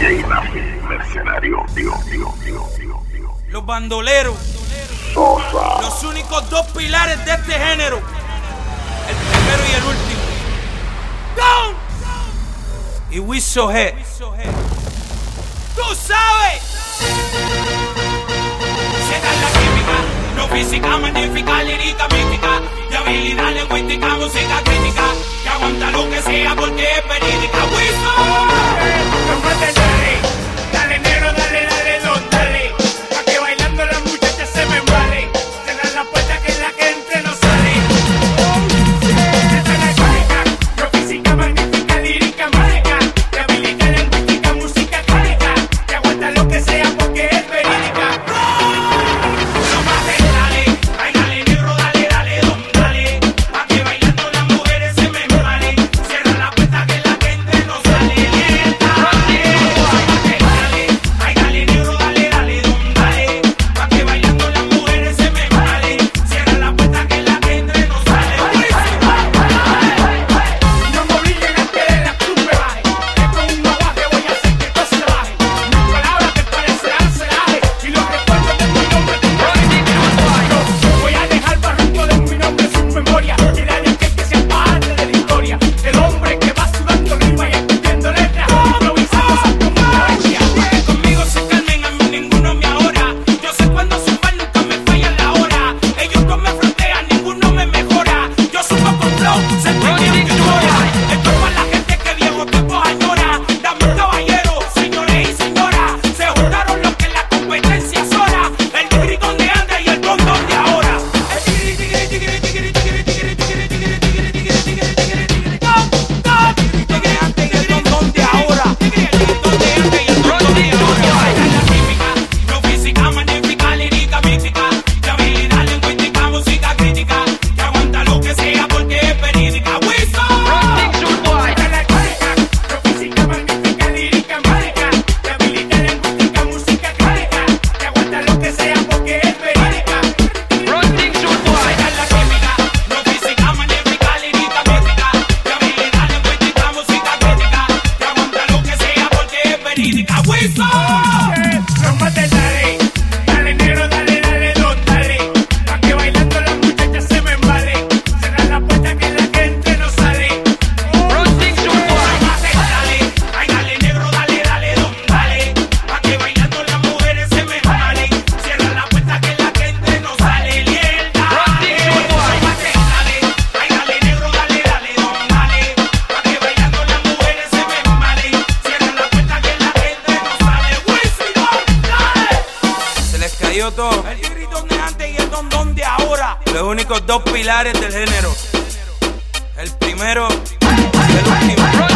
DJ Nafi, mercenario, Los bandoleros, Sosa, los únicos dos pilares de este género, el primero y el último. ¡Gone! Y Wiso G. ¡Tú sabes! Será la química, no física, magnífica, lírica, mística, de habilidad lingüística, música crítica, que aguanta lo que sea porque es verídica. Wiso, no mates, dale negro, dale, don, dale, pa' que bailando las muchachas se me embale. Cerrar la puerta que es la que entre no sale. Será la química, no física, magnífica, lírica, mágica, de habilidad lingüística, música crítica, que aguanta lo que sea porque es verídica. Todo. El grito de antes y el don de ahora. Los únicos dos pilares del género. El primero y el último.